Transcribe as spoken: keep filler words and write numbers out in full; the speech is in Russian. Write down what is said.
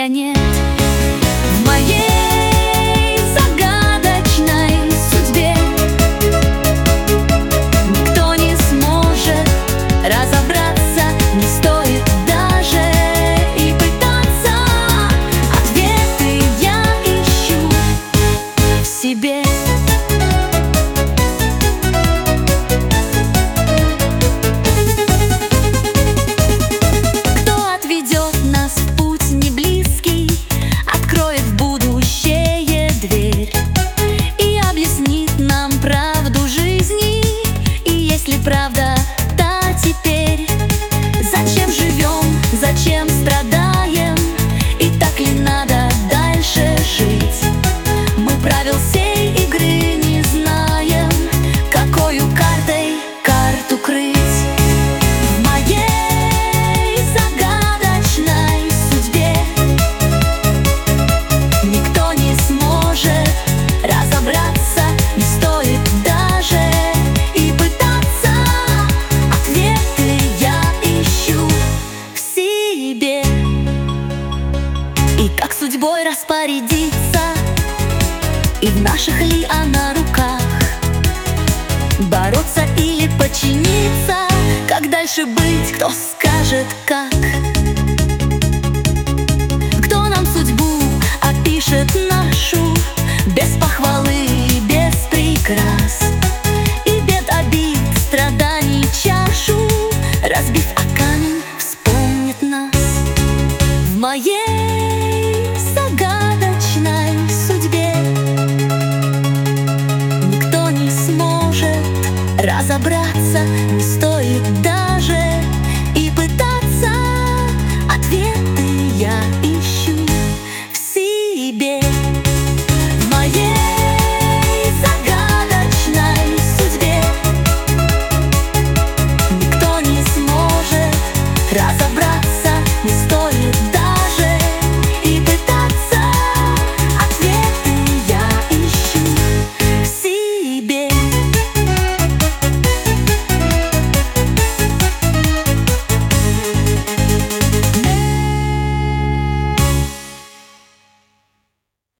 нет. В моей загадочной судьбе никто не сможет разобраться, не стоит даже и пытаться. Ответы я ищу в себе. Правда, та теперь зачем живем, зачем страдаем, и так ли надо дальше жить? Мы правил всей игры не знаем, какою картой карту крыть. В моей загадочной судьбе никто не сможет разобраться, не стоит даже и пытаться. И как судьбой распорядиться, и в наших ли она руках? Бороться или подчиниться? Как дальше быть, кто скажет как? Кто нам судьбу опишет нашу, без похвалы и без прикрас, и бед, обид, страданий чашу, разбив о камень